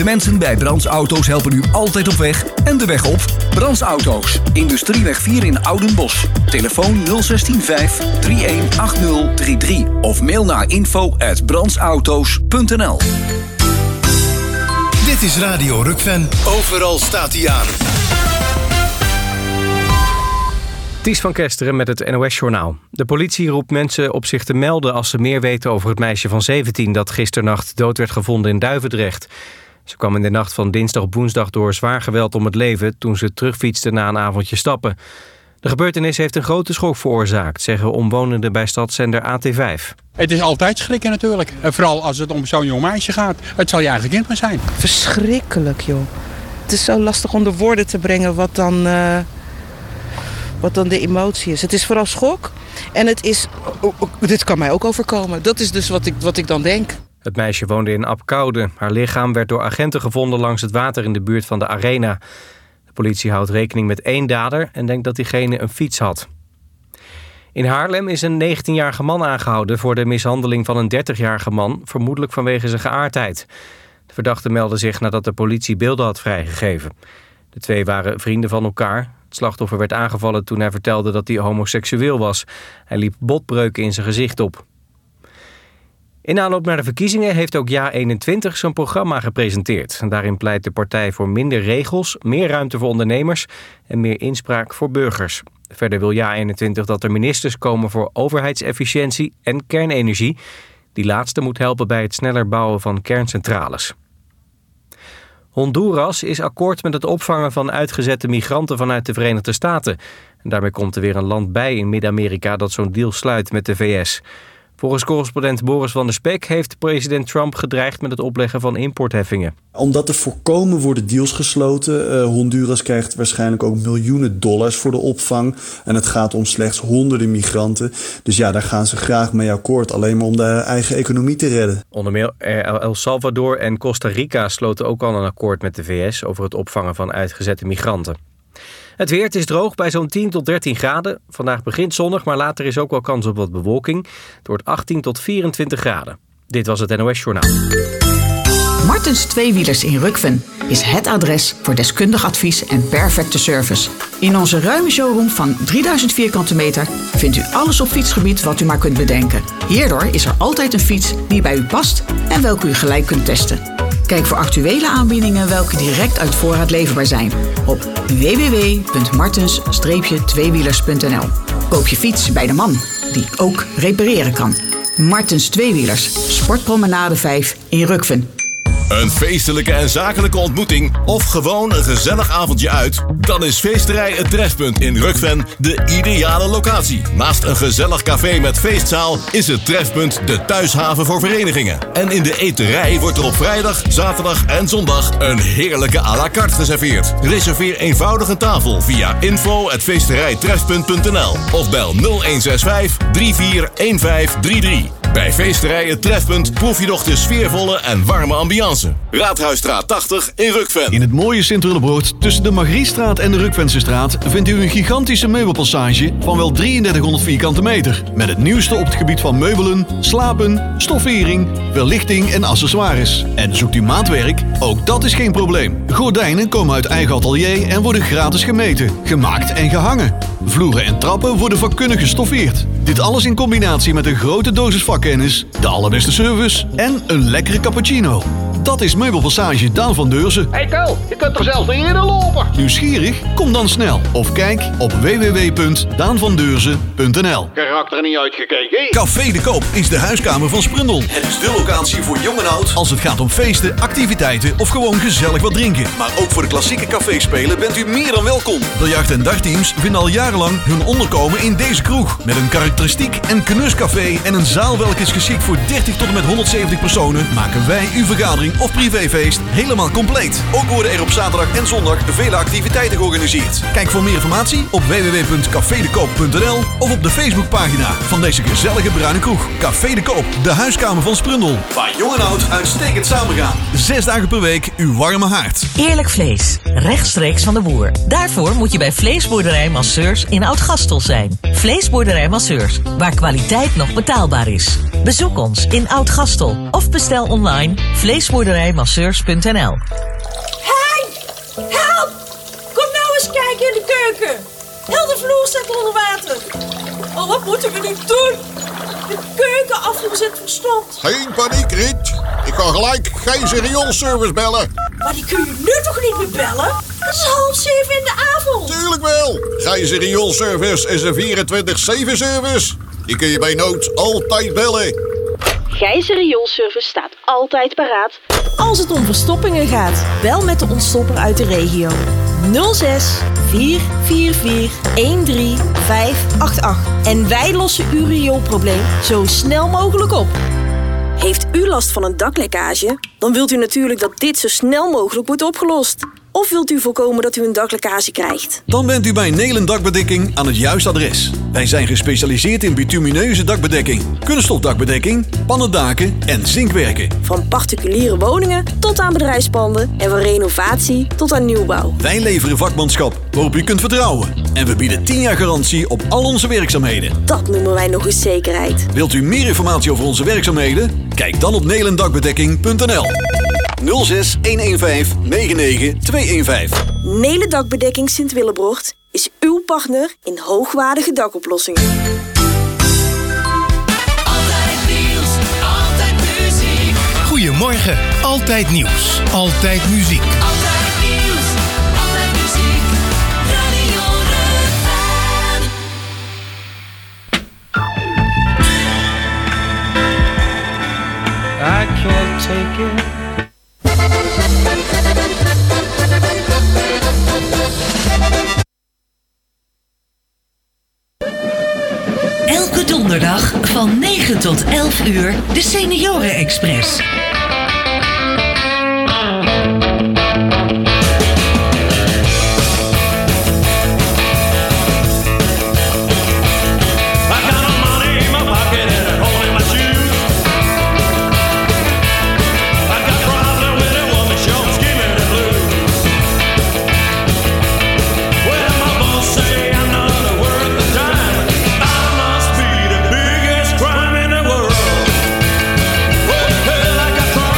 De mensen bij Brands Auto's helpen u altijd op weg en de weg op. Brands Auto's, Industrieweg 4 in Oudenbosch. Telefoon 0615 318033 of mail naar info@brandsauto's.nl. Dit is Radio Rukven. Overal staat hij aan. Ties van Kesteren met het NOS-journaal. De politie roept mensen op zich te melden als ze meer weten over het meisje van 17... dat gisternacht dood werd gevonden in Duivendrecht. Ze kwam in de nacht van dinsdag op woensdag door zwaar geweld om het leven... toen ze terugfietste na een avondje stappen. De gebeurtenis heeft een grote schok veroorzaakt... zeggen omwonenden bij stadszender AT5. Het is altijd schrikken natuurlijk. En vooral als het om zo'n jong meisje gaat. Het zal je eigen kind maar zijn. Verschrikkelijk, joh. Het is zo lastig onder woorden te brengen wat dan de emotie is. Het is vooral schok. En het is... dit kan mij ook overkomen. Dat is dus wat ik dan denk. Het meisje woonde in Apkoude. Haar lichaam werd door agenten gevonden langs het water in de buurt van de arena. De politie houdt rekening met 1 dader en denkt dat diegene een fiets had. In Haarlem is een 19-jarige man aangehouden voor de mishandeling van een 30-jarige man, vermoedelijk vanwege zijn geaardheid. De verdachte meldde zich nadat de politie beelden had vrijgegeven. De twee waren vrienden van elkaar. Het slachtoffer werd aangevallen toen hij vertelde dat hij homoseksueel was. Hij liep botbreuken in zijn gezicht op. In aanloop naar de verkiezingen heeft ook JA21 zijn programma gepresenteerd. En daarin pleit de partij voor minder regels, meer ruimte voor ondernemers en meer inspraak voor burgers. Verder wil JA21 dat er ministers komen voor overheidsefficiëntie en kernenergie. Die laatste moet helpen bij het sneller bouwen van kerncentrales. Honduras is akkoord met het opvangen van uitgezette migranten vanuit de Verenigde Staten. En daarmee komt er weer een land bij in Midden-Amerika dat zo'n deal sluit met de VS. Volgens correspondent Boris van der Spek heeft president Trump gedreigd met het opleggen van importheffingen. Om dat te voorkomen worden deals gesloten. Honduras krijgt waarschijnlijk ook miljoenen dollars voor de opvang. En het gaat om slechts honderden migranten. Dus ja, daar gaan ze graag mee akkoord. Alleen maar om de eigen economie te redden. Onder meer El Salvador en Costa Rica sloten ook al een akkoord met de VS over het opvangen van uitgezette migranten. Het weer, het is droog bij zo'n 10 tot 13 graden. Vandaag begint zonnig, maar later is ook wel kans op wat bewolking. Het wordt 18 tot 24 graden. Dit was het NOS Journaal. Martens Tweewielers in Rukven is het adres voor deskundig advies en perfecte service. In onze ruime showroom van 3000 vierkante meter vindt u alles op fietsgebied wat u maar kunt bedenken. Hierdoor is er altijd een fiets die bij u past en welke u gelijk kunt testen. Kijk voor actuele aanbiedingen welke direct uit voorraad leverbaar zijn op www.martens-tweewielers.nl. Koop je fiets bij de man die ook repareren kan. Martens Tweewielers, Sportpromenade 5 in Rukven. Een feestelijke en zakelijke ontmoeting of gewoon een gezellig avondje uit? Dan is Feesterij Het Trefpunt in Rukven de ideale locatie. Naast een gezellig café met feestzaal is het Trefpunt de thuishaven voor verenigingen. En in de eterij wordt er op vrijdag, zaterdag en zondag een heerlijke à la carte geserveerd. Reserveer eenvoudig een tafel via info@feesterijtrefpunt.nl of bel 0165 341533. Bij Feesterij Het Trefpunt proef je nog de sfeervolle en warme ambiance. Raadhuisstraat 80 in Rukven. In het mooie Sint-Willebroord tussen de Margriestraat en de Rukvensestraat vindt u een gigantische meubelpassage van wel 3300 vierkante meter. Met het nieuwste op het gebied van meubelen, slapen, stoffering, verlichting en accessoires. En zoekt u maatwerk? Ook dat is geen probleem. Gordijnen komen uit eigen atelier en worden gratis gemeten, gemaakt en gehangen. Vloeren en trappen worden vakkundig gestoffeerd. Dit alles in combinatie met een grote dosis vakkennis, de allerbeste service en een lekkere cappuccino. Dat is Meubelpassage Daan van Deurzen. Hey Kel, je kunt er zelf niet eerder lopen. Nieuwsgierig? Kom dan snel of kijk op www.daanvandeurzen.nl. Karakter niet uitgekeken. Café de Koop is de huiskamer van Sprundel. Het is de locatie voor jong en oud als het gaat om feesten, activiteiten of gewoon gezellig wat drinken. Maar ook voor de klassieke caféspelen bent u meer dan welkom. Biljart- en dartteams vinden al jarenlang hun onderkomen in deze kroeg. Met een karakteristiek en knuscafé en een zaal welke is geschikt voor 30 tot en met 170 personen, maken wij uw vergadering of privéfeest helemaal compleet. Ook worden er op zaterdag en zondag vele activiteiten georganiseerd. Kijk voor meer informatie op www.cafedekoop.nl of op de Facebookpagina van deze gezellige bruine kroeg. Café de Koop, de huiskamer van Sprundel. Waar jong en oud uitstekend samengaan. 6 dagen per week uw warme haard. Eerlijk vlees, rechtstreeks van de boer. Daarvoor moet je bij Vleesboerderij Masseurs in Oud-Gastel zijn. Vleesboerderij Masseurs, waar kwaliteit nog betaalbaar is. Bezoek ons in Oud-Gastel of bestel online vleesboerderij Vleesboerderijmasseurs.nl. Hey! Help! Kom nou eens kijken in de keuken. Heel de vloer staat onder water. Oh, wat moeten we nu doen? De keukenafvoer zit verstopt. Geen paniek, Riet. Ik ga gelijk Gijs Rioolservice bellen. Maar die kun je nu toch niet meer bellen? Het is 6:30 in de avond. Tuurlijk wel. Gijs Rioolservice is een 24/7 service. Die kun je bij nood altijd bellen. Gijs Rioolservice staat altijd paraat als het om verstoppingen gaat. Bel met de ontstopper uit de regio. 06 444 13588. En wij lossen uw rioolprobleem zo snel mogelijk op. Heeft u last van een daklekkage? Dan wilt u natuurlijk dat dit zo snel mogelijk wordt opgelost. Of wilt u voorkomen dat u een daklekkage krijgt? Dan bent u bij Nelen Dakbedekking aan het juiste adres. Wij zijn gespecialiseerd in bitumineuze dakbedekking, kunststofdakbedekking, pannendaken en zinkwerken. Van particuliere woningen tot aan bedrijfspanden en van renovatie tot aan nieuwbouw. Wij leveren vakmanschap waarop u kunt vertrouwen. En we bieden 10 jaar garantie op al onze werkzaamheden. Dat noemen wij nog eens zekerheid. Wilt u meer informatie over onze werkzaamheden? Kijk dan op nelendakbedekking.nl. 06 115 99 215. Nelen Dakbedekking Sint-Willebrocht is uw partner in hoogwaardige dakoplossingen. Altijd nieuws, altijd muziek. Goedemorgen, altijd nieuws, altijd muziek. Altijd nieuws, altijd muziek. Radio Rukven. I can't take it. Elke donderdag van 9 tot 11 uur de Senioren Express. Like I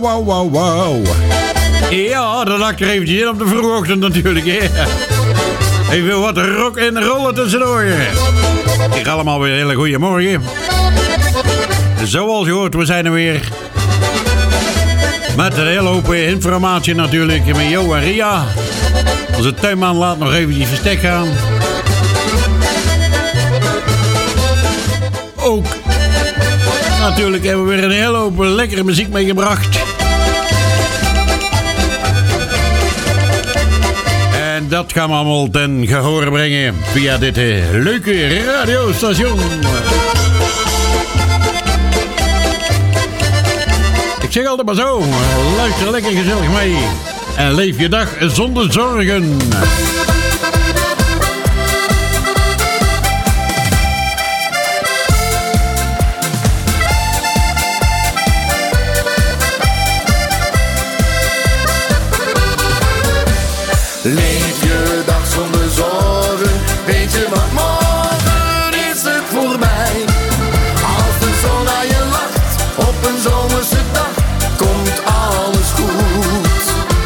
Wauw. Ja, dat hak er eventjes in op de vroege ochtend natuurlijk. Hè. Even wat rock en rollen tussendoor. Ik allemaal weer een hele goede morgen. Zoals je hoort, we zijn er weer. Met een hele hoop informatie natuurlijk met Jo en Ria. Onze tuinman laat nog even die verstek gaan. Ook natuurlijk hebben we weer een hele hoop lekkere muziek meegebracht. En dat gaan we allemaal ten gehoor brengen via dit leuke radiostation. Ik zeg altijd maar zo, luister lekker gezellig mee. En leef je dag zonder zorgen. Leef je dag zonder zorgen, weet je wat morgen is het voorbij. Als de zon naar je lacht, op een zomerse dag, komt alles goed.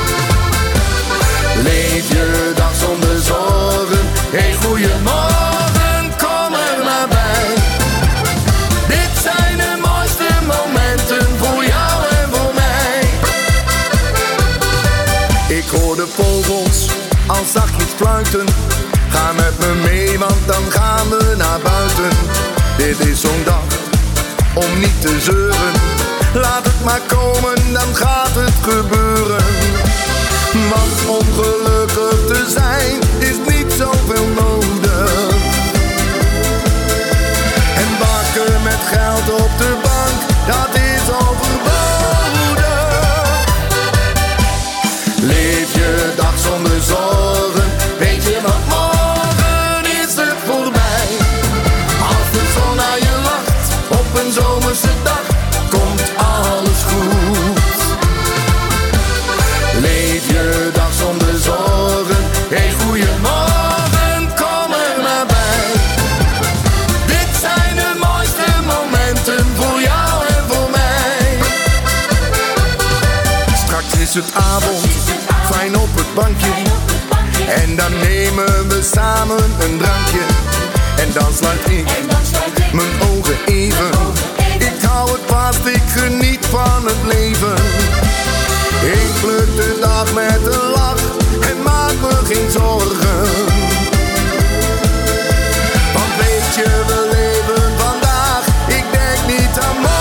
Leef je dag zonder zorgen, hey goeiemorgen, kom er maar bij. Dit zijn de mooiste momenten voor jou en voor mij. Ik hoor de vogels al zachtjes fluiten. Ga met me mee, want dan gaan we naar buiten. Dit is zo'n dag om niet te zeuren. Laat het maar komen, dan gaat het gebeuren. Want om gelukkig te zijn is niet zoveel nodig. En bakken met geld op de bank, dat is overbodig. Leef je dag zonder zorgen, weet je wat morgen is het voorbij. Als de zon naar je lacht, op een zomerse dag, komt alles goed. Leef je dag zonder zorgen, hey goeiemorgen, kom er maar bij. Dit zijn de mooiste momenten voor jou en voor mij. Straks is het avond, fijn op het bankje. En dan nemen we samen een drankje. En dan sluit ik mijn ogen even. Ik hou het vast, ik geniet van het leven. Ik pluk de dag met een lach en maak me geen zorgen. Want weet je, we leven vandaag, ik denk niet aan morgen.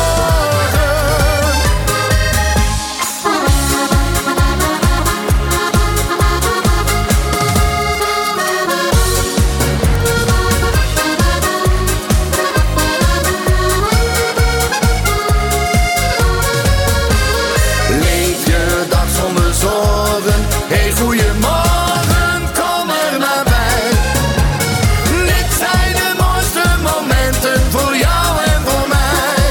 Hey goeiemorgen, kom er maar bij. Dit zijn de mooiste momenten voor jou en voor mij.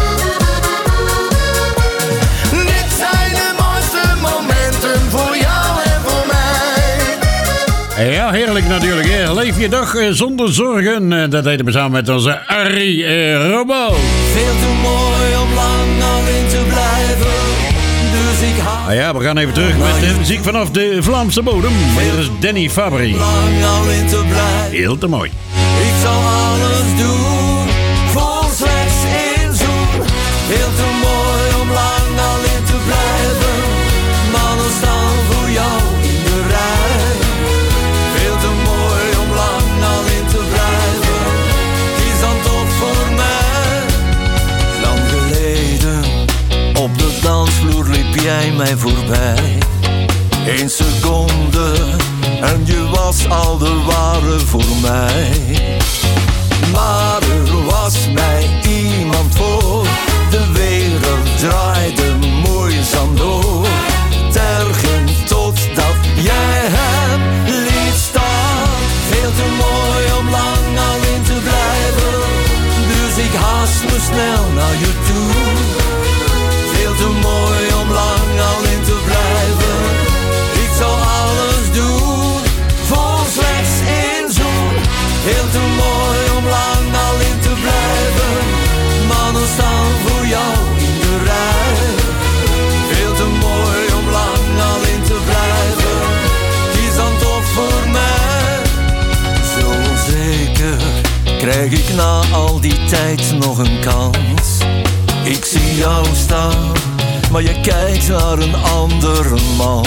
Dit zijn de mooiste momenten voor jou en voor mij. Ja, heerlijk natuurlijk. Hè. Leef je dag zonder zorgen. Dat deden we samen met onze Arie Robo. Veel te mooi om lang alleen te blijven. Dus ik hou. Ah ja, we gaan even terug met de muziek vanaf de Vlaamse bodem. Hier is Danny Fabry. Lang alleen te blijven. Heel te mooi. Ik zal alles doen voor slechts één zoen. Heel te mooi om lang alleen te blijven. Mannen staan voor jou in de rij. Veel te mooi om lang alleen te blijven. Is dan toch voor mij. Lang geleden op de dansvloer liep jij mij voorbij. 1 seconde en je was al de ware voor mij. Maar er was mij iemand voor. De wereld draaide moeizaam door. Tergend totdat jij hem liet staan. Veel te mooi om lang alleen te blijven. Dus ik haast me snel naar je toe. Veel te mooi om lang alleen te blijven. Ik zal alles doen voor slechts één zoen. Heel te mooi om lang alleen te blijven. ik na al die tijd nog een kans? Ik zie jou staan, maar je kijkt naar een andere man.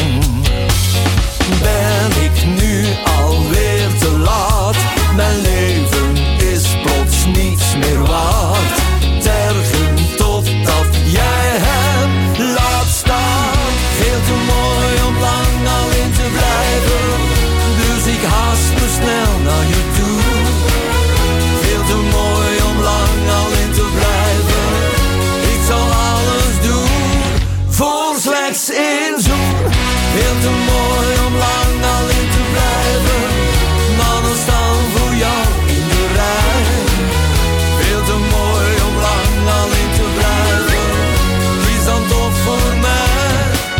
Ben ik nu alweer te laat? Mijn leven is plots niets meer waard. Tergen totdat jij hem laat staan. Veel te mooi om lang alleen te blijven, dus ik haast me snel naar je toe. Veel te mooi om lang alleen te blijven, ik zal alles doen voor slechts één zoen. Veel te mooi om lang alleen te blijven, mannen staan voor jou in de rij. Veel te mooi om lang alleen te blijven, kies dan toch voor mij.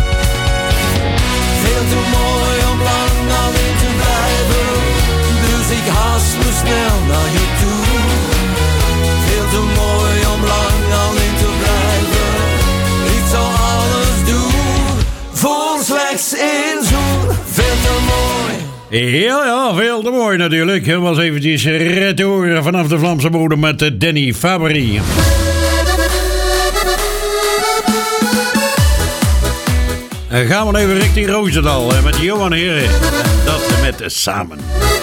Veel te mooi om lang alleen te blijven, dus ik haast me snel naar je toe. Veel te mooi om lang alleen te blijven, ik zal alles doen voor slechts één zoen. Veel te mooi. Ja, veel te mooi natuurlijk. Het was eventjes retour vanaf de Vlaamse bodem met Danny Fabry. Gaan we even richting Roosendaal met Johan Heren. En dat met Samen.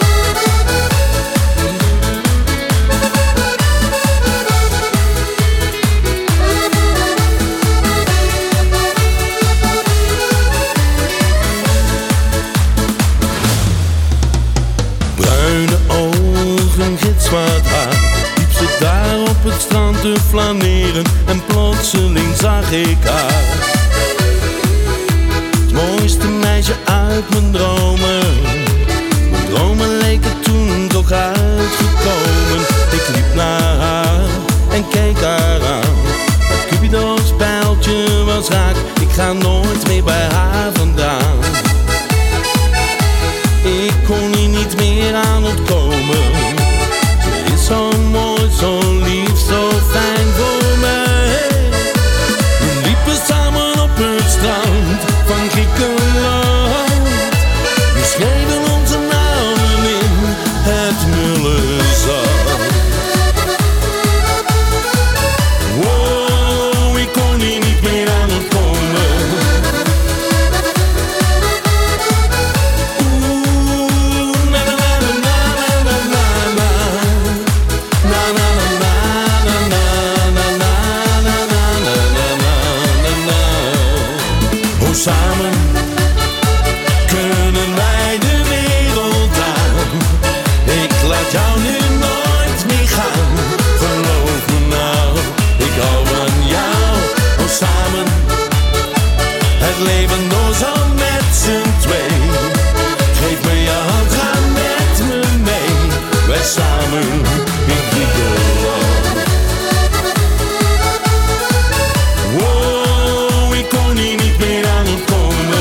Bruine ogen, gitzwart haar, liep ze daar op het strand te flaneren en plotseling zag ik haar. Het mooiste meisje uit mijn dromen. Mijn dromen leken toen toch uitgekomen. Ik liep naar haar en keek haar aan. Het Cupido's pijltje was raak, ik ga nooit meer bij haar vandaan. Ik kon hier niet meer aan ontkomen. Ze is zo mooi, zo lief, zo fijn voor mij. We liepen samen op het strand van Griekenland. We schreven onze namen in het mulle zand. Wow, ik kon hier niet meer aan ontkomen. Samen kunnen wij de wereld aan. Ik laat jou nu nooit meer gaan. Geloof me nou, ik hou van jou. Oh, samen het leven door zo met z'n twee. Geef me je hand, ga met me mee. Wij samen in Griekenland. Wow, ik kon hier niet meer aan ontkomen.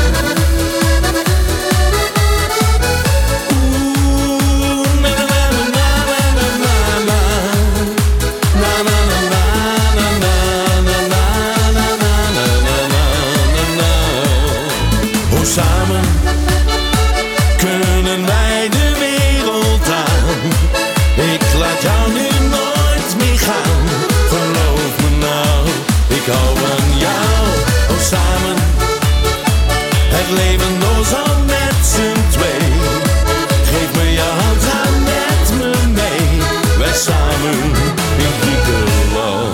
Samen kunnen wij de wereld aan. Ik laat jou nu nooit meer gaan. Geloof me nou, ik hou van jou. Oh, samen het leven door zo met z'n twee. Geef me je hand, ga met me mee. Wij samen in Griekenland.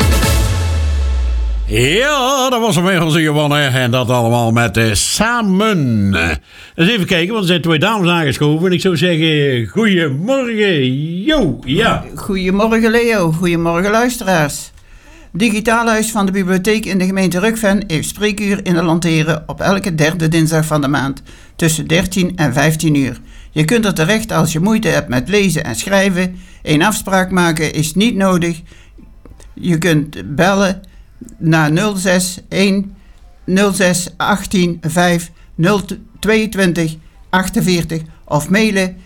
Ja, dat was hem weer onze Johan en dat allemaal met Samen. Eens even kijken, want er zijn twee dames aangeschoven. En ik zou zeggen, goedemorgen, jo, ja. Goedemorgen Leo, goedemorgen luisteraars. Digitaal Huis van de Bibliotheek in de gemeente Rukven heeft spreekuur in de Lanteren op elke derde dinsdag van de maand tussen 13 en 15 uur. Je kunt er terecht als je moeite hebt met lezen en schrijven. Een afspraak maken is niet nodig. Je kunt bellen naar 061 06 18 5 022 48 of mailen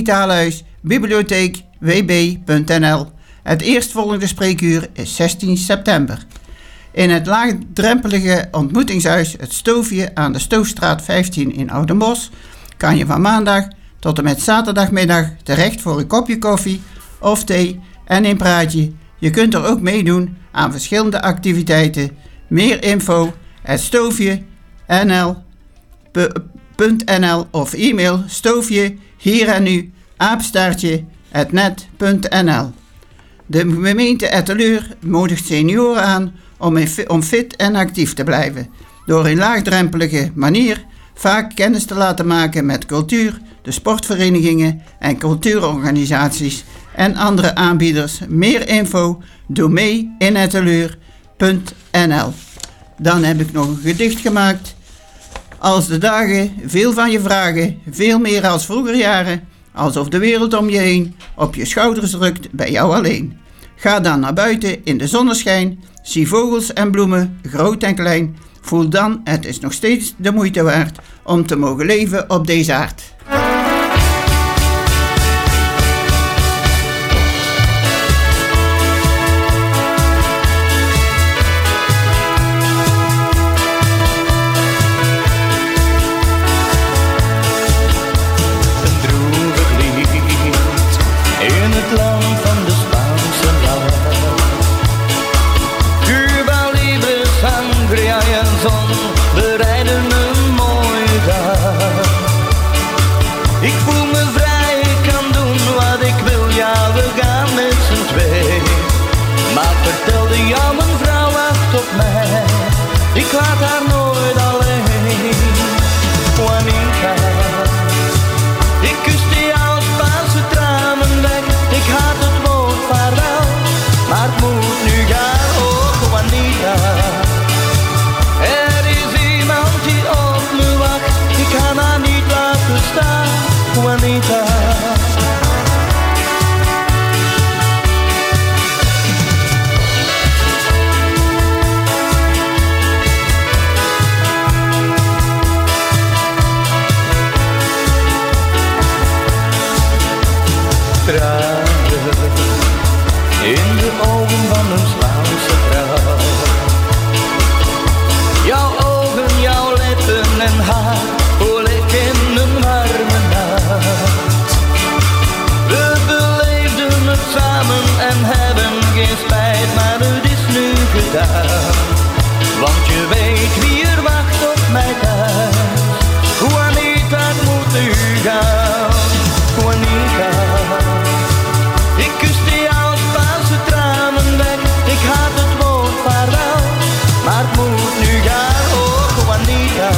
digitaalhuisbibliotheekwb.nl. Het eerstvolgende spreekuur is 16 september. In het laagdrempelige ontmoetingshuis Het Stoofje aan de Stoofstraat 15 in Oudenbosch kan je van maandag tot en met zaterdagmiddag terecht voor een kopje koffie of thee en een praatje. Je kunt er ook meedoen aan verschillende activiteiten. Meer info stoofje.nl of e-mail stoofje hier en nu @net.nl. De gemeente Etteleur moedigt senioren aan om fit en actief te blijven. Door een laagdrempelige manier vaak kennis te laten maken met cultuur, de sportverenigingen en cultuurorganisaties en andere aanbieders. Meer info doe mee in etteleur.nl. Dan heb ik nog een gedicht gemaakt. Als de dagen veel van je vragen, veel meer als vroeger jaren, alsof de wereld om je heen op je schouders drukt bij jou alleen. Ga dan naar buiten in de zonneschijn, zie vogels en bloemen, groot en klein. Voel dan, het is nog steeds de moeite waard om te mogen leven op deze aard. Ik laat haar nooit alleen, Juanita. Ik kuste jouw Spaanse tranen weg. Ik had het woord vaarwel, maar het moet nu gaan. Oh, Juanita. Er is iemand die op me wacht. Ik kan haar niet laten staan, Juanita. In de ogen van een Spaanse vrouw. Jouw ogen, jouw lippen en haar voel ik in een warme nacht. We beleefden het samen en hebben geen spijt, maar het is nu gedaan. Want je weet wie er wacht op mij thuis. Juanita, het moet nu gaan, Juanita. Ik kuste jouw Spaanse tranen weg. Ik had het woord vaarwel, maar het moet nu gaan. Oh, Juanita.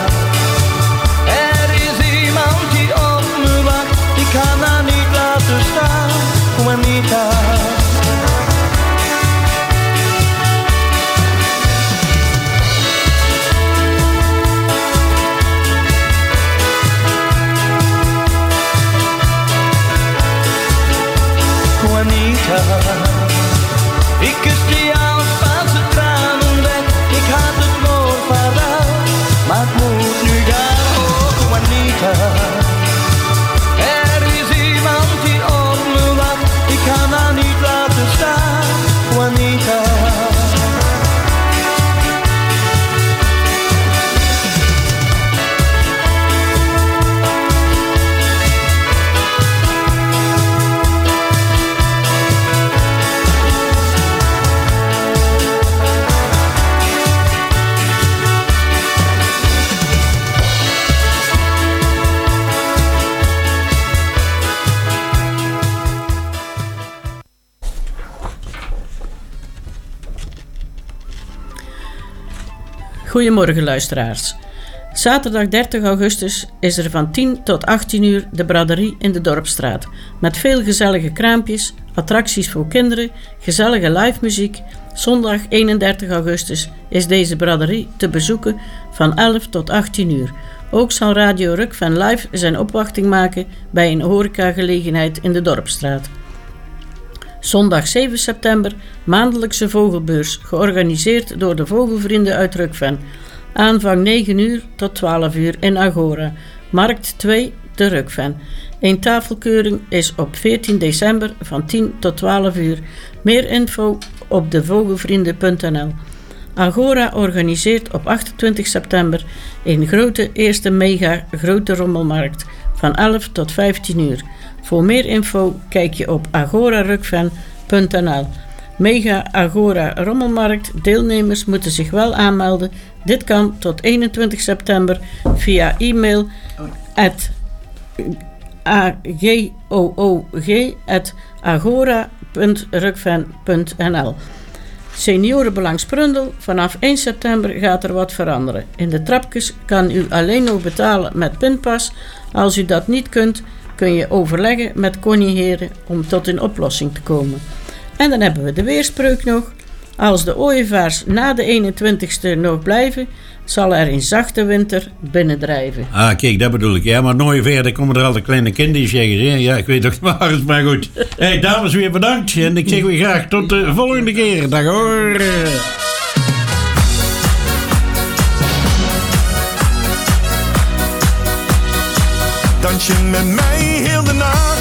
Er is iemand die op me wacht. Ik kan haar niet laten staan, Juanita. Juanita, ik kuste jouw Spaanse tranen weg. Ik had het woord vaarwel, maar het moet nu gaan. Oh, Juanita. Er is iemand die op me wacht. Ik kan haar niet laten staan, Juanita. Goedemorgen luisteraars. Zaterdag 30 augustus is er van 10 tot 18 uur de braderie in de Dorpsstraat. Met veel gezellige kraampjes, attracties voor kinderen, gezellige live muziek. Zondag 31 augustus is deze braderie te bezoeken van 11 tot 18 uur. Ook zal Radio Rukven live zijn opwachting maken bij een horecagelegenheid in de Dorpsstraat. Zondag 7 september, maandelijkse vogelbeurs, georganiseerd door de vogelvrienden uit Rukven. Aanvang 9 uur tot 12 uur in Agora, Markt 2 te Rukven. Een tafelkeuring is op 14 december van 10 tot 12 uur. Meer info op devogelvrienden.nl. Agora organiseert op 28 september een eerste mega grote rommelmarkt van 11 tot 15 uur. Voor meer info kijk je op agorarukven.be. rommelmarkt.nl. Mega Agora Rommelmarkt. Deelnemers moeten zich wel aanmelden. Dit kan tot 21 september via e-mail agoog@agora.rukven.nl. Seniorenbelang Sprundel. Vanaf 1 september gaat er wat veranderen. In de trapjes kan u alleen nog betalen met pinpas. Als u dat niet kunt, kun je overleggen met Connie Heren om tot een oplossing te komen. En dan hebben we de weerspreuk nog. Als de ooievaars na de 21ste nog blijven, zal er een zachte winter binnendrijven. Ah, kijk, dat bedoel ik. Ja, maar nooit verder komen er altijd kleine kinderen zeggen. Hè? Ja, ik weet ook niet waar is, maar goed. Hey, dames, weer bedankt. En ik zeg weer graag tot de volgende keer. Dag hoor. Dans je met mij heel de nacht.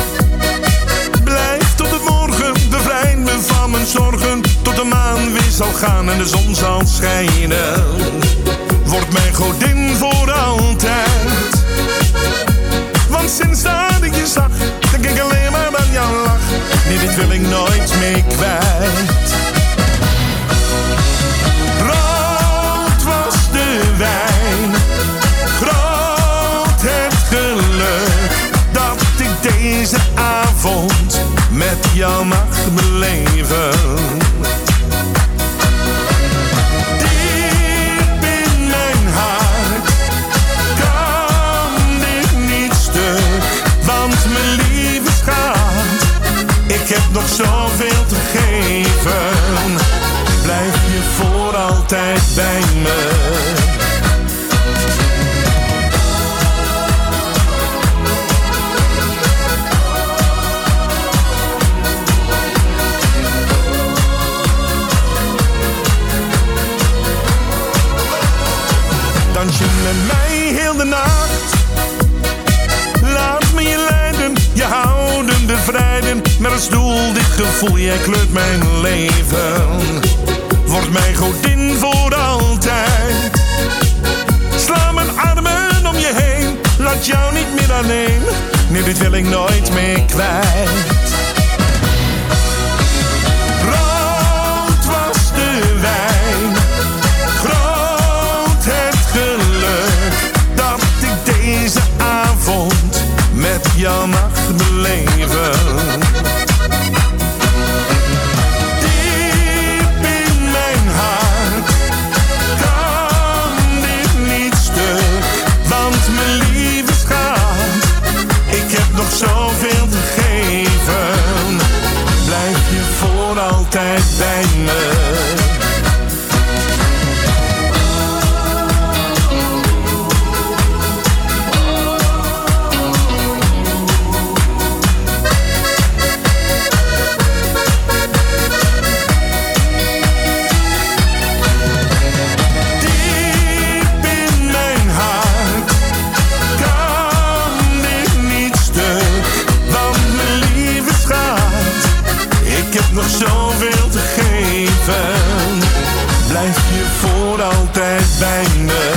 Blijf tot het morgen, bevrijd me van mijn zorgen. Tot de maan weer zal gaan en de zon zal schijnen. Word mijn godin voor altijd. Want sinds dat ik je zag, denk ik alleen maar aan jouw lach. Nee, dit wil ik nooit meer kwijt. Rood was de wijn, groot het geluk dat ik deze avond met jou mag beleven. Diep in mijn hart kan dit niet stuk, want mijn lieve schat, ik heb nog zoveel te geven. Blijf je voor altijd bij me. Dans je met mij heel de nacht. Laat me je leiden, je houden, bevrijden. Met als doel dit gevoel, jij kleurt mijn leven. Word mijn godin voor altijd. Sla mijn armen om je heen, laat jou niet meer alleen. Nee, dit wil ik nooit meer kwijt. Rood was de wijn, groot het geluk dat ik deze avond met jou mag beleven. Diep in mijn hart kan dit niet stuk, want mijn lieve schat, ik heb nog zoveel te geven. Blijf je voor altijd bij me. Nog zoveel te geven. Blijf je voor altijd bij me.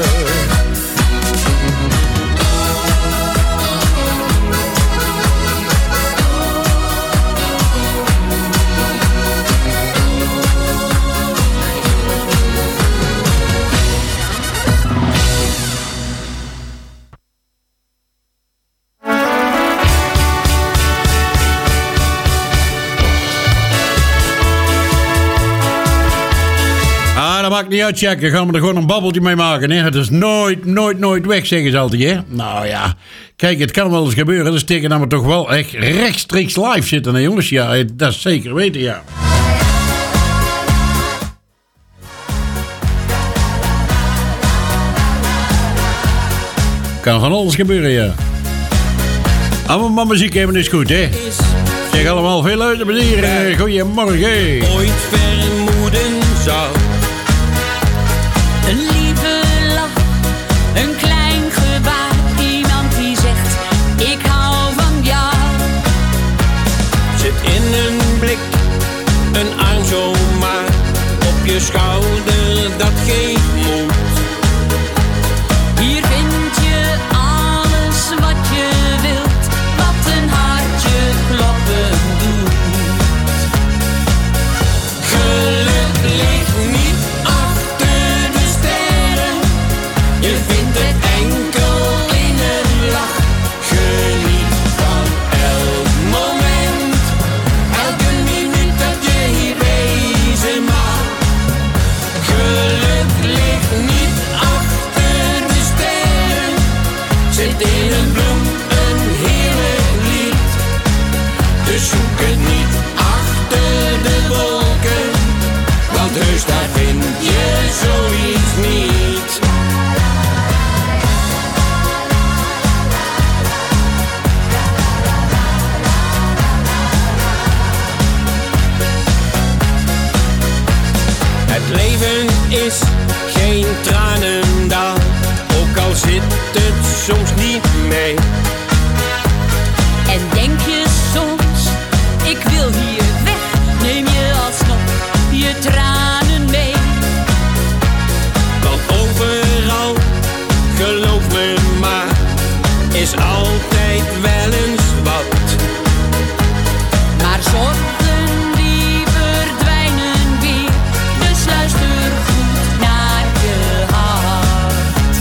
Maakt niet uit, checken. Gaan we er gewoon een babbeltje mee maken. Hè? Het is nooit weg, zeggen ze altijd. Hè? Nou ja, kijk, het kan wel eens gebeuren. Dat is tegen dat we toch wel echt rechtstreeks live zitten, hè, jongens. Ja, dat is zeker weten, ja. Kan van alles gebeuren, ja. Maar muziek hebben is goed, hè. Zeg allemaal veel luisterplezier. Goeiemorgen. Ooit vermoeden zou. Een lieve lach, een klein gebaar. Iemand die zegt, ik hou van jou. Zit in een blik, een arm zomaar. Op je schouder, dat geeft moed. Hier vind je alles wat je wilt. Wat een hartje kloppen doet. want heus daar vind je zoiets niet. Het leven is geen tranendal, ook al zit het soms niet mee. En denk je soms, ik wil hier weg, neem je alsnog je tranen mee. Want overal, geloof me maar, is altijd wel eens wat. Maar zorgen die verdwijnen weer, dus luister goed naar je hart.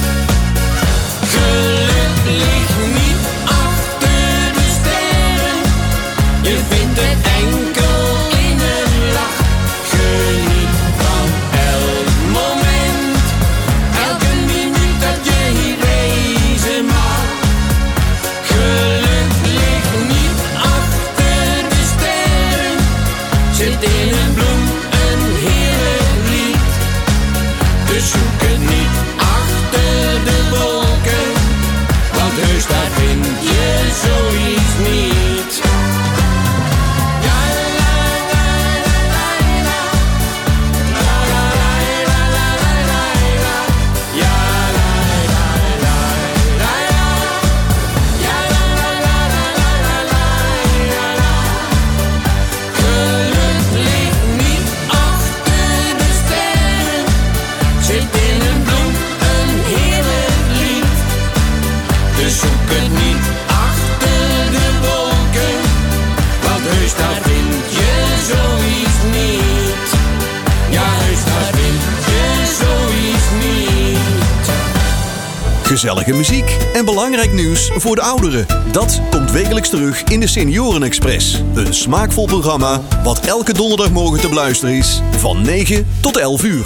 Geluk ligt niet achter de sterren, je vindt het enkel in een lach. Geniet van elk moment, elke minuut dat je hier wezen mag. Geluk ligt niet achter de sterren, zit in een bloem, een heerlijk lied. Dus zoek het niet achter de wolken, want heus daar vind je zoiets niet. Geluk ligt niet achter de sterren, zit in een bloem, een heerlijk lied. Dus zoek het niet achter de wolken, want heus daar vind je zoiets niet. Ja, heus daar vind je zoiets niet. Gezellige muziek en belangrijk nieuws voor de ouderen. Dat komt wekelijks terug in de Senioren Express. Een smaakvol programma wat elke donderdagmorgen te beluisteren is van 9 tot 11 uur.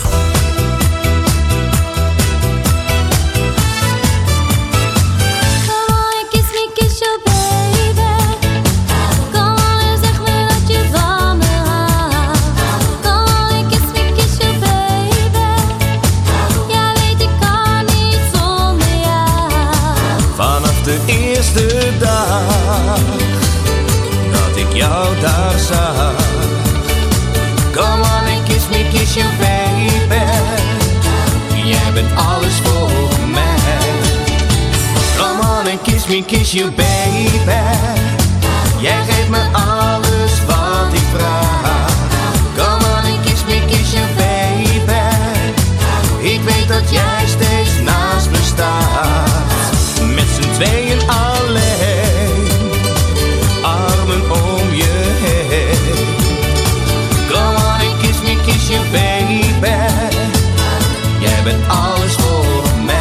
Vanaf de eerste dag dat ik jou daar zag. Come on and kiss you baby. Jij bent alles voor mij. Come on and kiss you baby. Jij geeft me alles wat ik vraag. Come on and kiss you baby. Ik weet dat jij steeds naast me staat. Met z'n tweeën alleen, armen om je heen. Come on and kiss you baby. Jij bent alles voor mij.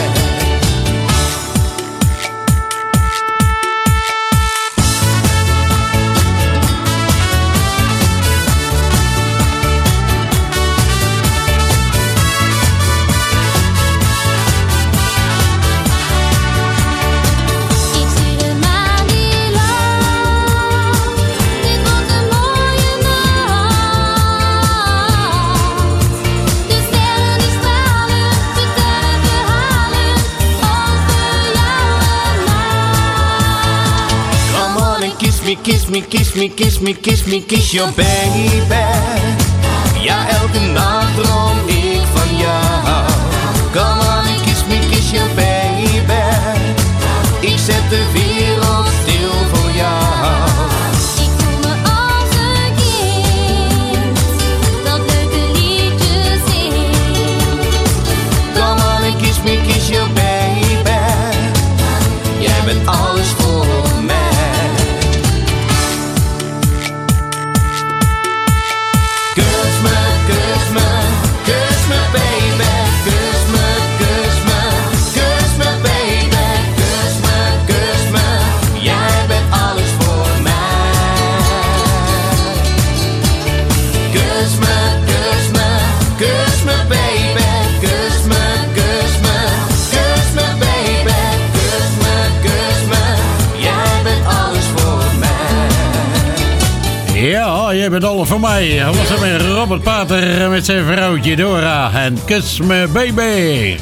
Kiss your baby. Ja, elke nacht droom ik van jou. Come on and kiss your baby. Ik zet de wereld stil voor jou. Ik voel me als een kind dat leuke liedjes zingt. Come on and kiss your baby. Jij bent alles voor mij. Kus me bent alles voor mij. Hij was er met Robert Pater met zijn vrouwtje Dora. En Kus me baby.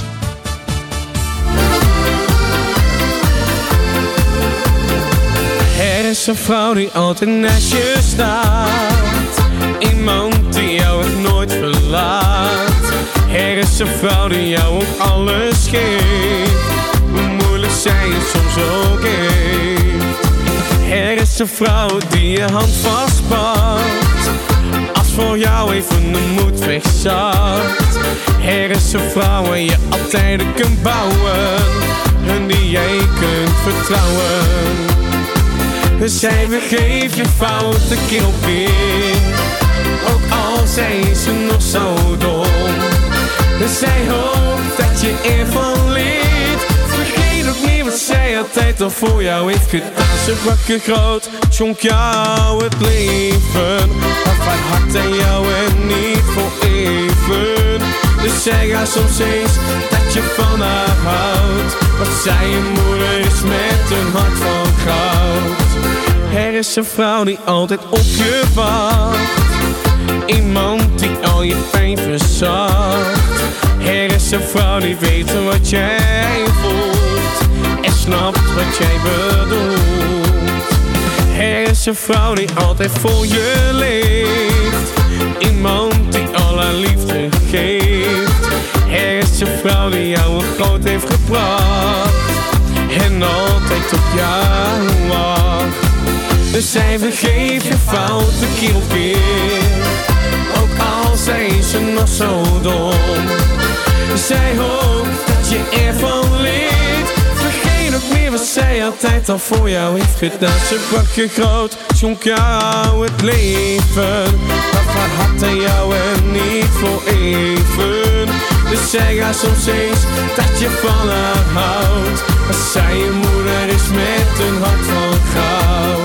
Er is een vrouw die altijd naast je staat. Iemand die jou het nooit verlaat. Er is een vrouw die jou ook alles geeft. Hoe moeilijk zij het soms ook heeft. Er is een vrouw die je hand vastpakt. Als voor jou even de moed wegzakt. Er is een vrouw waar je altijd kunt bouwen. En die jij kunt vertrouwen. Zij vergeeft je fouten keer op keer. Ook al zijn ze nog zo dom. Zij hoopt dat je ervan leert. Vergeet ook niet wat zij altijd al voor jou heeft gedaan. Ze brak je groot, schonk jou het leven. Gaf haar hart aan jou en niet voor even. Dus zij gaat soms eens dat je van haar houdt. Want zij je moeder is met een hart van goud. Er is een vrouw die altijd op je wacht. Iemand die al je pijn verzacht. Er is een vrouw die weet wat jij voelt. En snapt wat jij bedoelt. Er is een vrouw die altijd voor je leeft. Iemand die al haar liefde geeft. Er is een vrouw die jou groot heeft gebracht. En altijd op jou wacht. Dus zij vergeeft je fouten keer op keer. Ook al zijn ze nog zo dom. Zij hoopt dat je ervan leert. Vergeet ook meer wat zij altijd al voor jou heeft gedaan. Ze brak je groot, schonk jou het leven. Gaf haar hart aan jou en niet voor even. Dus zij gaat soms eens dat je van haar houdt. Als zij je moeder is met een hart van goud.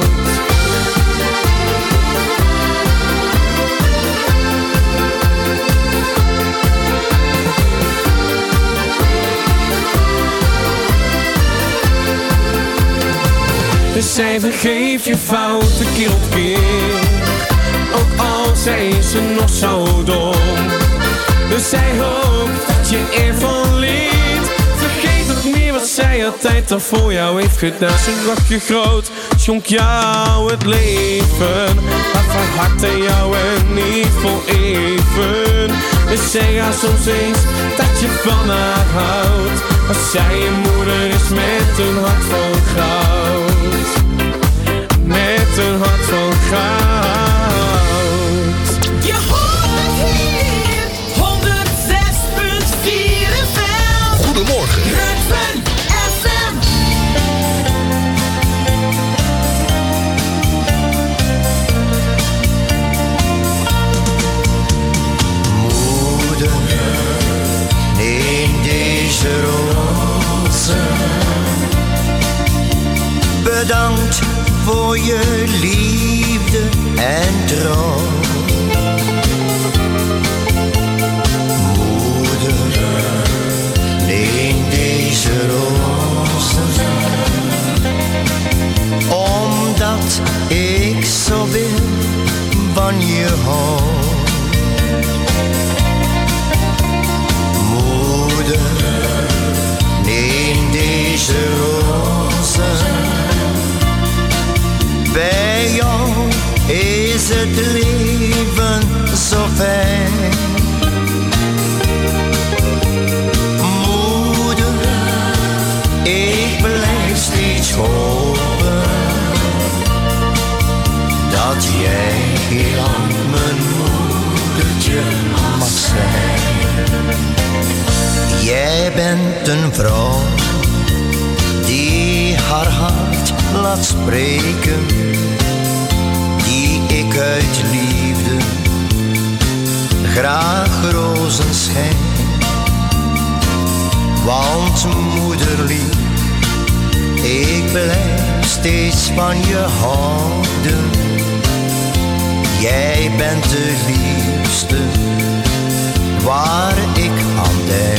Dus zij vergeeft je fouten keer op keer. Ook al zijn ze nog zo dom. Dus zij hoopt dat je ervan leert. Vergeet ook meer wat zij altijd al voor jou heeft gedaan. Ze brak je groot, schonk jou het leven. Gaf haar hart aan jou en niet voor even. Dus zij gaat soms eens dat je van haar houdt. Als zij je moeder is met een hart van goud. Met een hart van goud. Je hoort het hier, 106.4 FM. Goedemorgen. Rukven FM. Moeder, neem deze rozen. Bedankt voor je liefde en trouw. Moeder, neem deze rozen. Omdat ik zoveel van je hou. Moeder, neem deze rozen. Bij jou is het leven zo fijn. Moeder, ik blijf steeds hopen dat jij heel lang mijn moedertje mag zijn. Jij bent een vrouw die haar hart laat spreken, die ik uit liefde graag rozen schenk. Want moederlief, ik blijf steeds van je houden. Jij bent de liefste waar ik aan denk.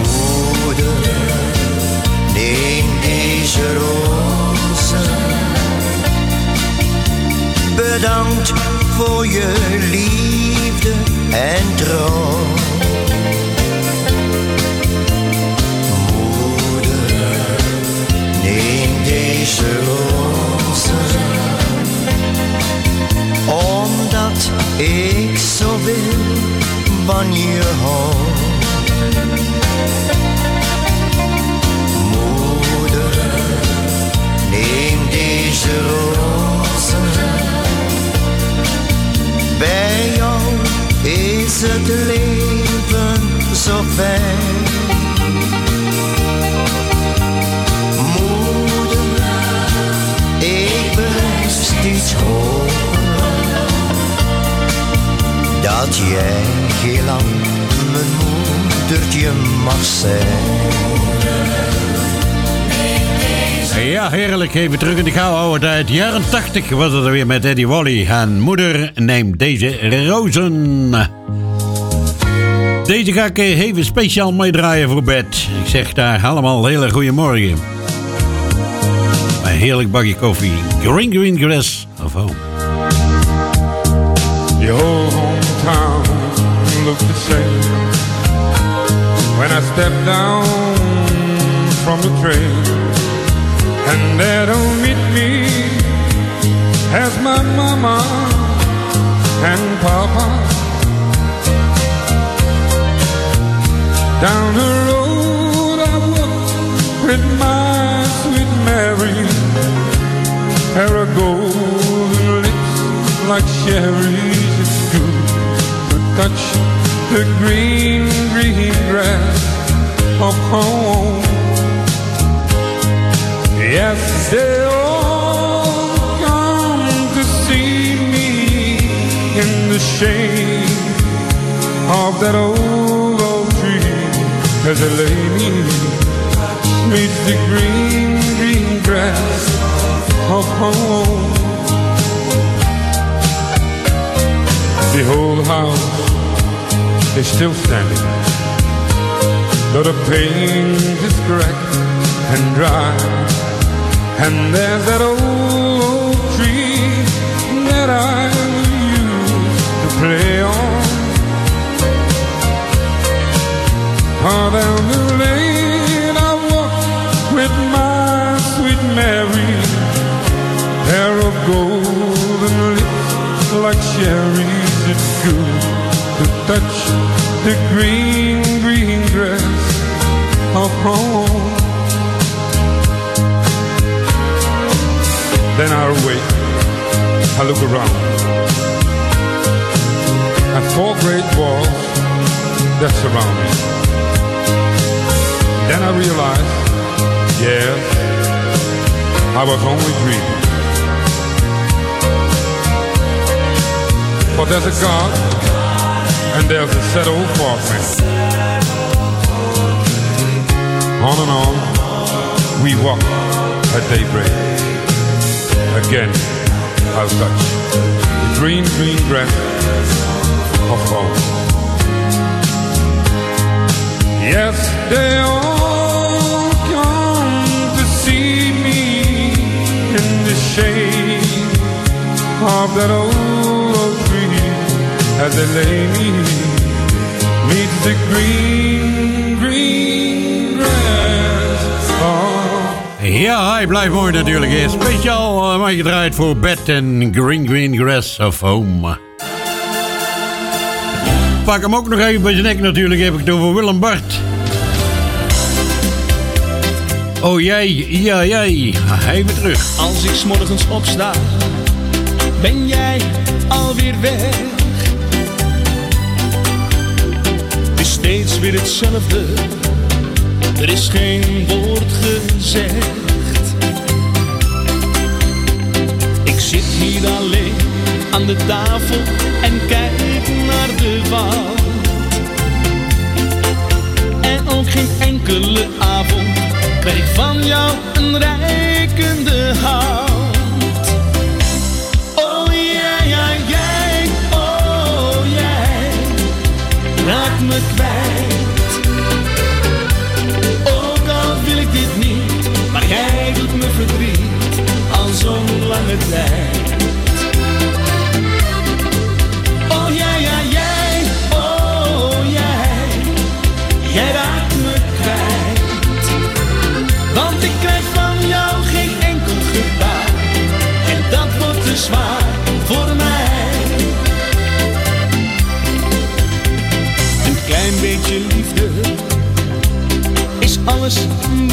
Moeder, neem deze rozen. trouw. Moeder, neem deze rozen, omdat ik zo wil van je hou. Moeder, neem deze rozen, bij jou is het leven zo fijn. Moeder, ik blijf steeds hopen dat jij heel lang mijn moedertje mag zijn. Ja, heerlijk. Even terug in de gouden oude tijd. Jaren 80 was het er weer met Eddie Wally. En moeder neemt deze rozen. Deze ga ik even speciaal meedraaien voor bed. Ik zeg daar allemaal hele goede morgen. Een heerlijk bakje koffie. Green grass of home. Your whole hometown looked the same when I stepped down from the train. And there don't meet me as my mama and papa. Down the road I walk with my sweet Mary, her golden lips like cherries. It's good to touch the green grass of home. Yes, they all come to see me in the shade of that old oak tree as they lay me meet the green grass of home. The whole house is still standing, though the paint is cracked and dry. And there's that old tree that I used to play on. Oh, down the lane I walk with my sweet Mary, hair of golden lips like cherries. It's good to touch the green grass of home. Then I wait, I look around at four great walls that surround me. Then I realize, yes, I was only dreaming. For there's a God, and there's a set old farmman. On and on, we walk at daybreak. Again, I'll touch the green grass of home. Yes, they all come to see me in the shade of that old oak tree as they lay me meet the green grass of. Ja, hij blijft mooi natuurlijk. Speciaal maar gedraaid voor bed en green grass of home. Pak hem ook nog even bij zijn nek natuurlijk. Heb ik het over Willem Bart. Oh jij, ja jij. Even terug. Als ik 's morgens opsta, ben jij alweer weg. Het is steeds weer hetzelfde. Er is geen woord gezegd. Ik zit hier alleen aan de tafel en kijk naar de wand. En ook geen enkele avond krijg ik van jou een reikende hand. Oh jij, jij, oh jij, raakt me kwijt. Ook al wil ik dit niet, maar jij doet me verdriet al zo'n lange tijd. Oh jij, jij, jij, oh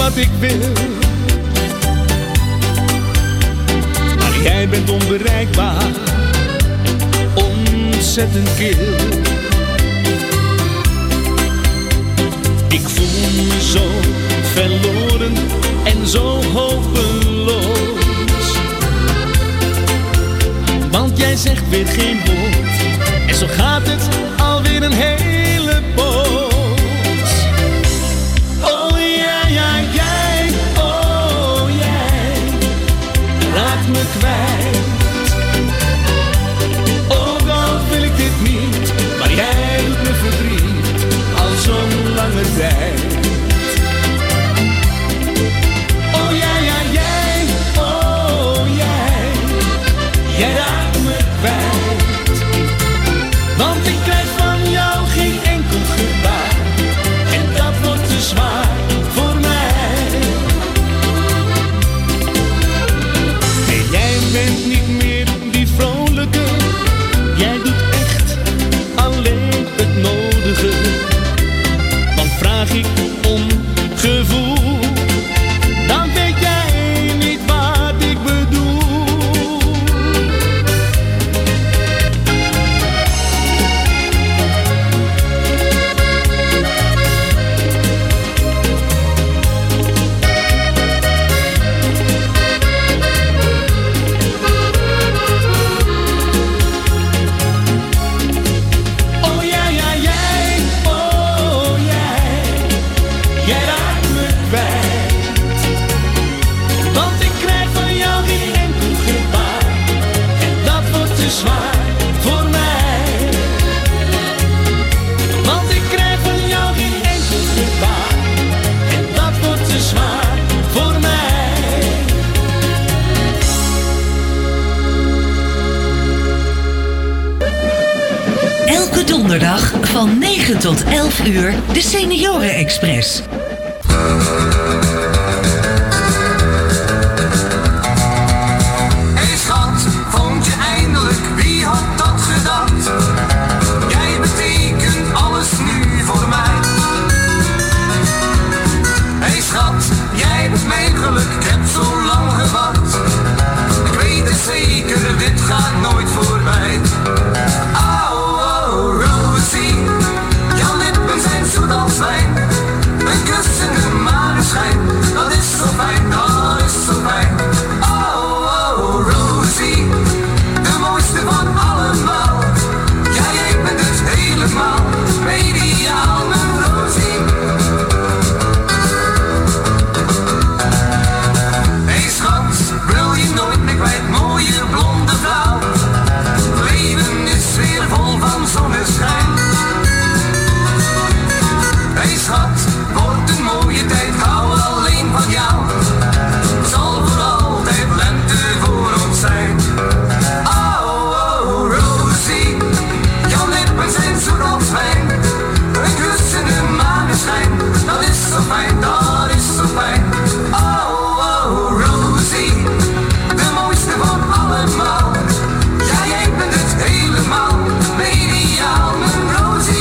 wat ik wil. Maar jij bent onbereikbaar, ontzettend kil. Ik voel me zo verloren en zo hopeloos. Want jij zegt weer geen woord en zo gaat het alweer een hele poos. Oh ja, ja, jij, oh jij, raakt me kwijt. Ook al wil ik dit niet, maar jij doet me verdriet al zo'n lange tijd. Oh ja, ja, jij, oh jij, jij raakt me kwijt. Want ik krijg van jou geen enkel gebaar en dat wordt te zwaar voor mij. En jij bent niet meer die vrolijke, jij doet echt alleen het nodige. Want vraag ik om gevoel, dan weet jij niet wat ik bedoel. Oh ja, ja, jij, oh jij, jij raakt me kwijt. Want ik krijg van jou geen enkel gebaar en dat wordt te zwaar voor mij. Want ik krijg van jou geen enkel gebaar en dat wordt te zwaar voor mij. Elke donderdag van 9 tot 11 uur de Senioren Express. Hey schat, vond je eindelijk, wie had dat gedacht? Jij betekent alles nu voor mij. Hey schat, jij bent mijn geluk, ik heb zo lang gewacht. Ik weet het zeker, dit gaat nooit voorbij. Oh, Rosie, jouw lippen zijn zoet als wijn. Een kus in de maneschijn, dat is zo fijn, dat is zo fijn. Oh, Rosie, de mooiste van allemaal. Jij bent het helemaal, ideaal, mijn Rosie. Hey schat, wil je nooit meer kwijt, mooie blonde vrouw. Het leven is weer vol van zonneschijn. Hey schat, wordt een mooie tijd, hou alleen van jou. Het zal voor altijd lente voor ons zijn. Oh, Rosie, jouw lippen zijn zoet als wijn. Een kus in de maneschijn, dat is zo fijn, dat is zo fijn. Oh, Rosie, de mooiste van allemaal. Ja, jij bent het helemaal, ideaal, mijn Rosie.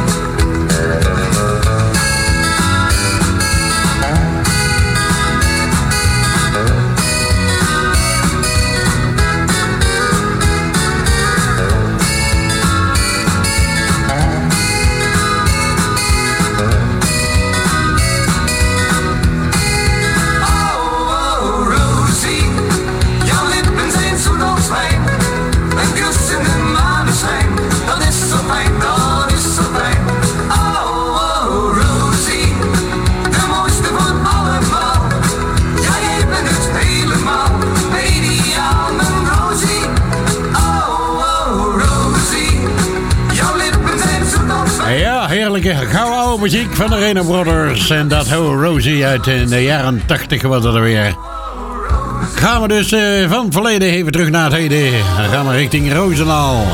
Oh, Rosie, jouw lippen zijn zoet als wijn. Een kus in de maneschijn, dat is zo fijn, dat is zo fijn. Oh, Rosie, de mooiste van allemaal. Ja, jij bent het helemaal, ideaal, mijn Rosie. Oh, Rosie, jouw lippen zijn zoet als wijn. Ja, heerlijke gouden oude muziek van de Reno Brothers. En dat Oh Rosie uit de jaren 80 was dat er weer. Gaan we dus van het verleden even terug naar het heden. Dan gaan we richting Roosendaal.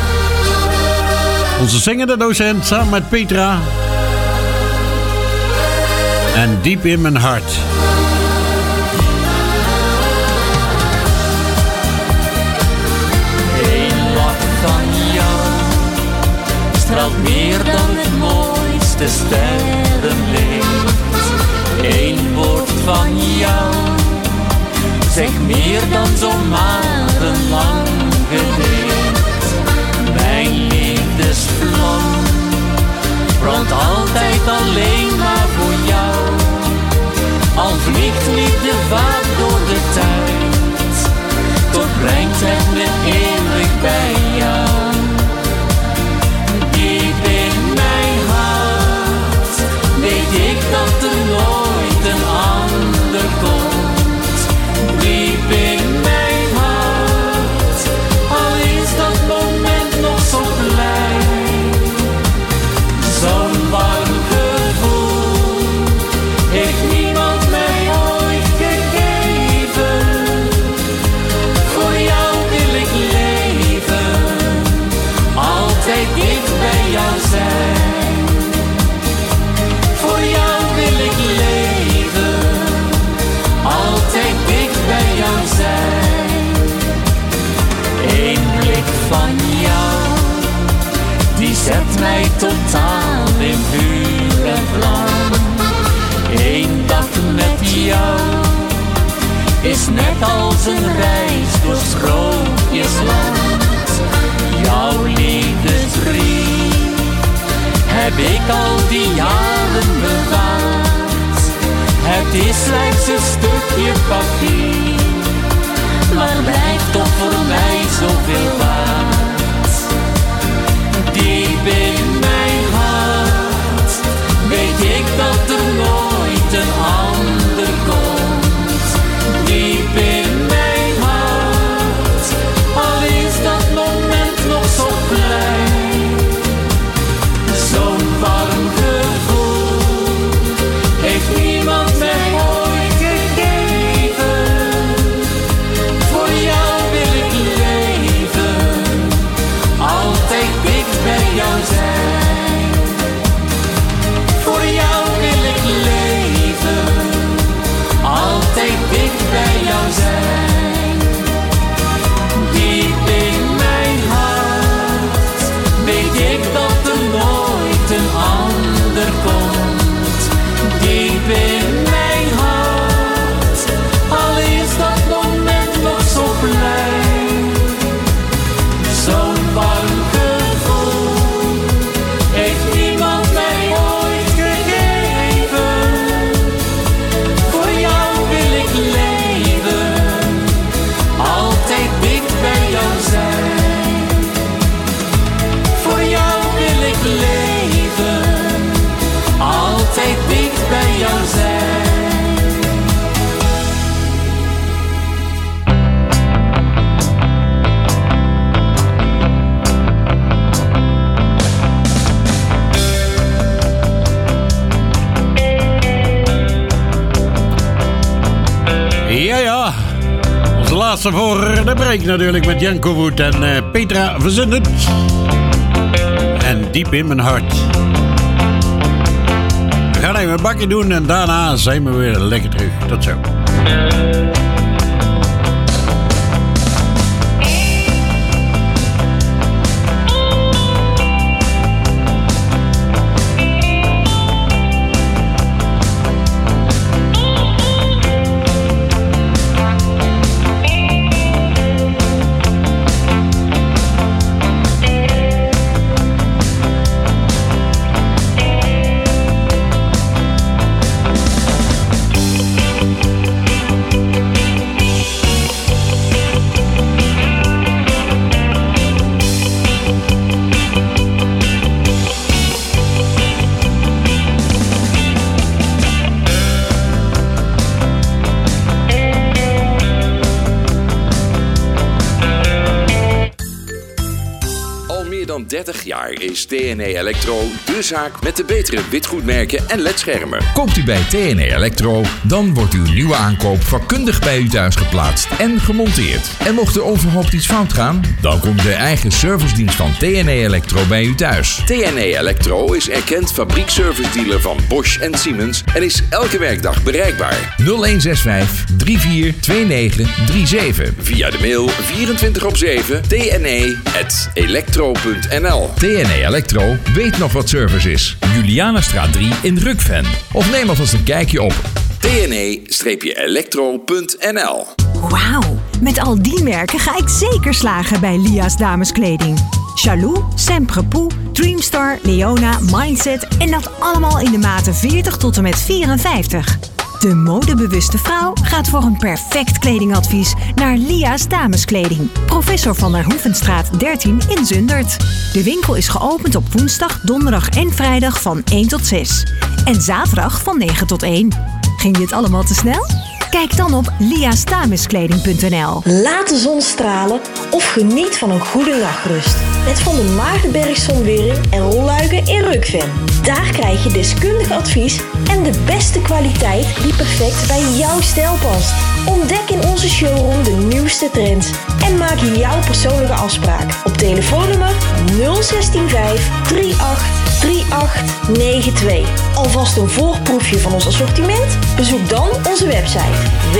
Onze zingende docent samen met Petra. En Diep in mijn hart. Een lach van jou straalt meer dan het mooiste sterrenlicht. Eén woord van jou. Zeg meer dan zo'n maandenlang gedicht. Mijn liefdesvlam brandt altijd alleen maar voor jou. Al vliegt liefde vaak door de tijd, toch brengt het me eeuwig bij jou. Diep in mijn hart weet ik dat er nooit een ander komt. Diep in mijn hart, al is dat moment nog zo klein. Zo'n warm gevoel heeft niemand mij ooit gegeven. Voor jou wil ik leven, altijd dicht bij jou zijn. Voor jou wil ik leven, altijd dicht bij jou zijn. Eén blik van jou, die zet mij totaal in vuur en vlam. Eén dag met jou is net als een reis door sprookjesland. Jouw liefdesbrief heb ik al die jaren bewaard. Het is slechts een stukje papier, maar blijft toch voor mij zoveel waard. Diep in mijn hart weet ik dat er nooit een ander komt. Diep in mijn hart, al is dat moment nog zo klein. Zo'n warm gevoel heeft niemand mij ooit gegeven. Voor jou wil ik leven, altijd dicht bij jou zijn. Voor jou wil ik leven, altijd dicht bij jou zijn. Diep in mijn hart weet ik dat er nooit een ander komt. Diep in mijn hart, al is dat moment nog zo klein. Zo'n warm gevoel heeft niemand mij ooit gegeven. Voor jou wil ik leven, altijd dicht bij jou zijn. Voor jou wil ik leven, altijd dicht bij jou zijn. Ja, onze laatste voor de break natuurlijk met Janko Woed en Petra Verzinnen. En diep in mijn hart. We gaan even een bakje doen en daarna zijn we weer lekker terug. Tot zo. dan 30 jaar is TNE Electro de zaak met de betere witgoedmerken en ledschermen. Koopt u bij TNE Electro, dan wordt uw nieuwe aankoop vakkundig bij u thuis geplaatst en gemonteerd. En mocht er overhoopt iets fout gaan, dan komt de eigen servicedienst van TNE Electro bij u thuis. TNE Electro is erkend fabriekservice-dealer van Bosch en Siemens en is elke werkdag bereikbaar. 0165 342937. Via de mail 24/7 tne@electro.nl. TNE Electro weet nog wat service is. Julianastraat 3 in Rukven. Of neem alvast een kijkje op tne-elektro.nl. Wauw, met al die merken ga ik zeker slagen bij Lia's dameskleding. Chalou, Semprepoux, Dreamstar, Leona, Mindset en dat allemaal in de maten 40 tot en met 54. De modebewuste vrouw gaat voor een perfect kledingadvies naar Lia's dameskleding. Professor van der Hoevenstraat 13 in Zundert. De winkel is geopend op woensdag, donderdag en vrijdag van 1 tot 6. En zaterdag van 9 tot 1. Ging dit allemaal te snel? Kijk dan op liasdameskleding.nl. Laat de zon stralen of geniet van een goede nachtrust. Met Van de Maagdenberg zonwering en rolluiken in Rukven. Daar krijg je deskundig advies en de beste kwaliteit die perfect bij jouw stijl past. Ontdek in onze showroom de nieuwste trends en maak jouw persoonlijke afspraak op telefoonnummer 0165 38 3892. Alvast een voorproefje van ons assortiment? Bezoek dan onze website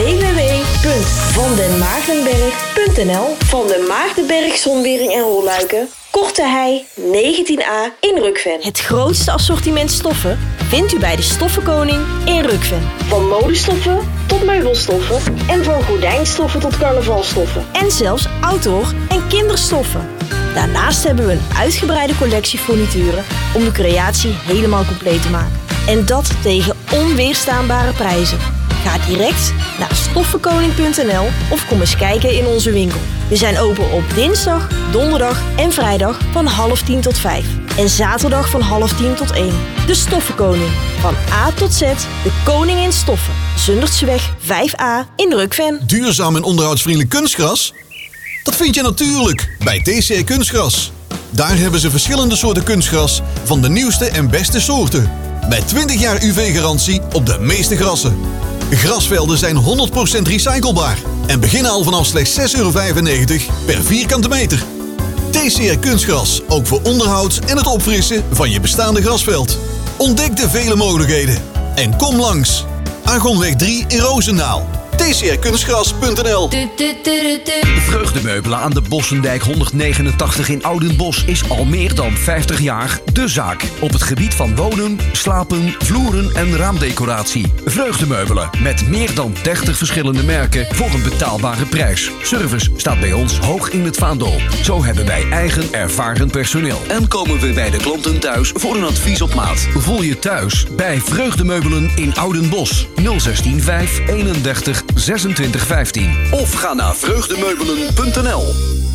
www.vandenmaagdenberg.nl. Van den Maagdenberg zonwering en rolluiken, Korte Hei 19a in Rukven. Het grootste assortiment stoffen vindt u bij de Stoffenkoning in Rukven. Van modestoffen tot meubelstoffen en van gordijnstoffen tot carnavalstoffen. En zelfs outdoor en kinderstoffen. Daarnaast hebben we een uitgebreide collectie furnituren om de creatie helemaal compleet te maken. En dat tegen onweerstaanbare prijzen. Ga direct naar stoffenkoning.nl of kom eens kijken in onze winkel. We zijn open op dinsdag, donderdag en vrijdag van 9:30 tot 5. En zaterdag van 9:30 tot 1. De Stoffenkoning. Van A tot Z, de koning in stoffen. Zundertseweg 5A in Rukven. Duurzaam en onderhoudsvriendelijk kunstgras? Dat vind je natuurlijk bij TCR Kunstgras. Daar hebben ze verschillende soorten kunstgras van de nieuwste en beste soorten. Met 20 jaar UV-garantie op de meeste grassen. Grasvelden zijn 100% recyclebaar en beginnen al vanaf slechts €6,95 per vierkante meter. TCR Kunstgras, ook voor onderhoud en het opfrissen van je bestaande grasveld. Ontdek de vele mogelijkheden en kom langs. Argonweg 3 in Roosendaal. tcrkunstgras.nl. Vreugdemeubelen aan de Bossendijk 189 in Oudenbosch is al meer dan 50 jaar de zaak. Op het gebied van wonen, slapen, vloeren en raamdecoratie. Vreugdemeubelen met meer dan 30 verschillende merken voor een betaalbare prijs. Service staat bij ons hoog in het vaandel. Zo hebben wij eigen ervaren personeel. En komen we bij de klanten thuis voor een advies op maat. Voel je thuis bij Vreugdemeubelen in Oudenbosch. 016 5 31 26 15. Of ga naar vreugdemeubelen.nl.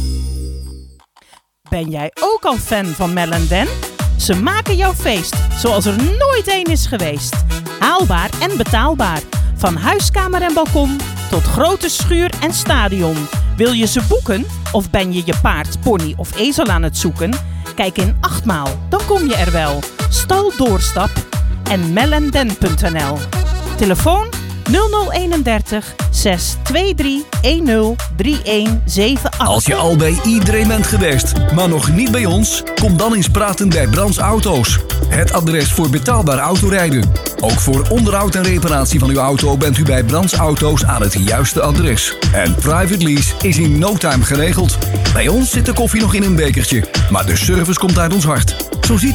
Ben jij ook al fan van Mel & Den? Ze maken jouw feest zoals er nooit een is geweest. Haalbaar en betaalbaar. Van huiskamer en balkon tot grote schuur en stadion. Wil je ze boeken? Of ben je je paard, pony of ezel aan het zoeken? Kijk in 8 maal, dan kom je er wel. Stal Doorstap en melanden.nl. Telefoon 0031 623 103178. Als je al bij iedereen bent geweest, maar nog niet bij ons, kom dan eens praten bij Brands Auto's. Het adres voor betaalbaar autorijden. Ook voor onderhoud en reparatie van uw auto bent u bij Brands Auto's aan het juiste adres. En private lease is in no time geregeld. Bij ons zit de koffie nog in een bekertje, maar de service komt uit ons hart. Zo ziet